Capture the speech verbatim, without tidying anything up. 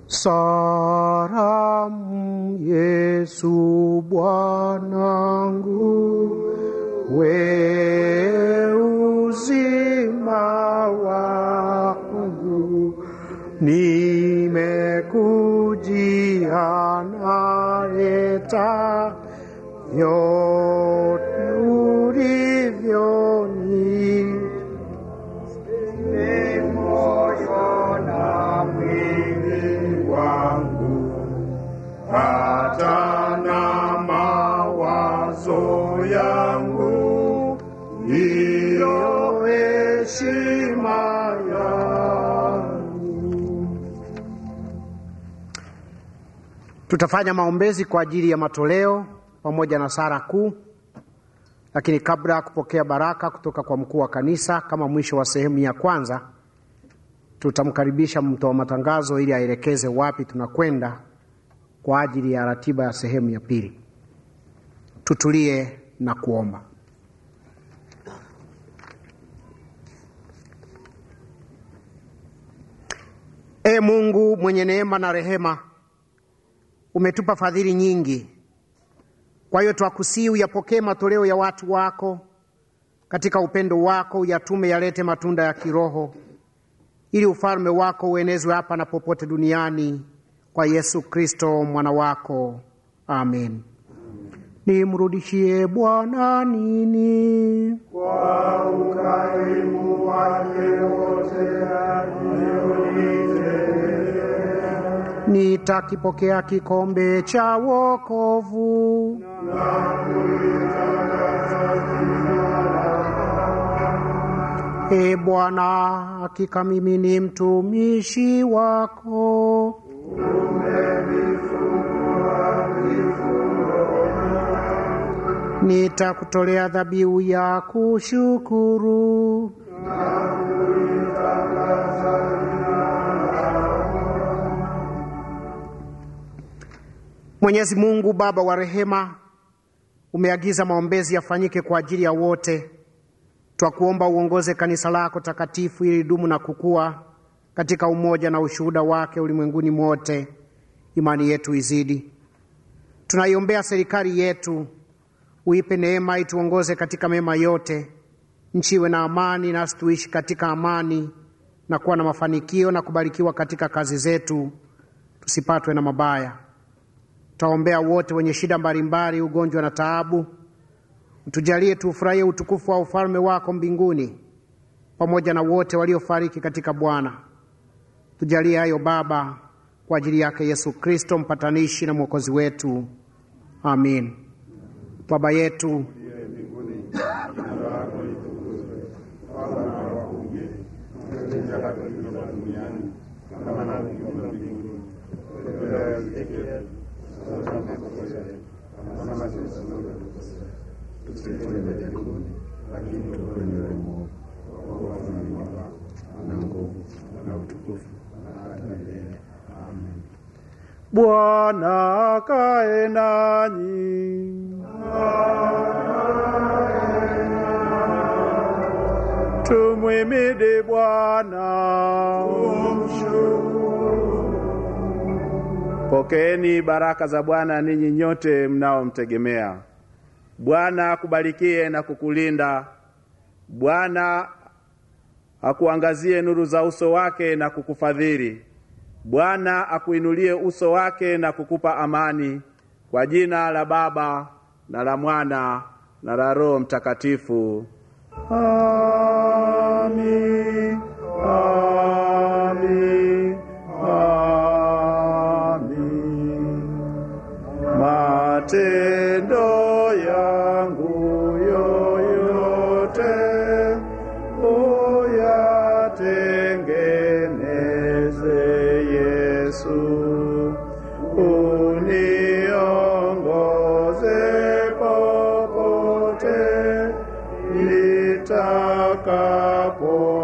Salamu Yesu Bwanangu, we uzima wangu, nimekujia naeta vyote ulivyoni, moyo na mwili wangu, hata na mawazo yangu, ndiyo heshima yangu. Tutafanya maombezi kwa ajili ya matoleo pamoja na sala kuu, lakini kabla ya kupokea baraka kutoka kwa mkuu wa kanisa kama mwisho wa sehemu ya kwanza, tutamkaribisha mtoa matangazo ili aelekeze wapi tunakwenda kwa ajili ya ratiba ya sehemu ya pili. Tutulie na kuomba. E Mungu mwenye neema na rehema, umetupa fadhili nyingi. Kwa hiyo twakusihi uyapokee matoleo ya watu wako katika upendo wako, uyatume yalete matunda ya kiroho, ili ufalme wako uenezwe hapa na popote duniani, kwa Yesu Kristo mwana wako. Amen. Nimrudishie Bwana nini? Kwa ukarimu wake wote alionitendea. Nitakipokea kikombe cha wokovu na kulitangaza jina lako. E Bwana, hakika mimi ni mtumishi wako. Umenifungua vifungo. Nitakutolea dhabihu ya kushukuru na kulitangaza jina lako. Mwenyezi Mungu Baba wa rehema, umeagiza maombezi yafanyike kwa ajili ya wote. Twakuomba uongoze kanisa lako takatifu ili dumu na kukua katika umoja na ushuhuda wake ulimwenguni mote. Imani yetu izidi. Tunaiombea serikali yetu, uipe neema ituongoze katika mema yote. Nchi iwe na amani, nasi tuishi katika amani na kuwa na mafanikio na kubarikiwa katika kazi zetu, tusipatwe na mabaya. Twaombea wote wenye shida mbalimbali, ugonjwa na taabu. Tujalie tufurahie utukufu wa ufalme wako mbinguni pamoja na wote waliofariki katika Bwana. Tujalie hayo Baba, kwa ajili yake Yesu Kristo mpatanishi na mwokozi wetu. Amin. Baba yetu Bwana kae nanyi. Tumhimidi Bwana. Pokeeni baraka za Bwana ninyi nyote mnaomtegemea. Bwana akubarikie na kukulinda. Bwana akuangazie nuru za uso wake na kukufadhili. Bwana akuinulie uso wake na kukupa amani. Kwa jina la Baba na la Mwana na la Roho Mtakatifu. Amin. Amin. Amin. Matendo yangu yoyote uyatengeneze Yesu, uniongoze popote nitakapo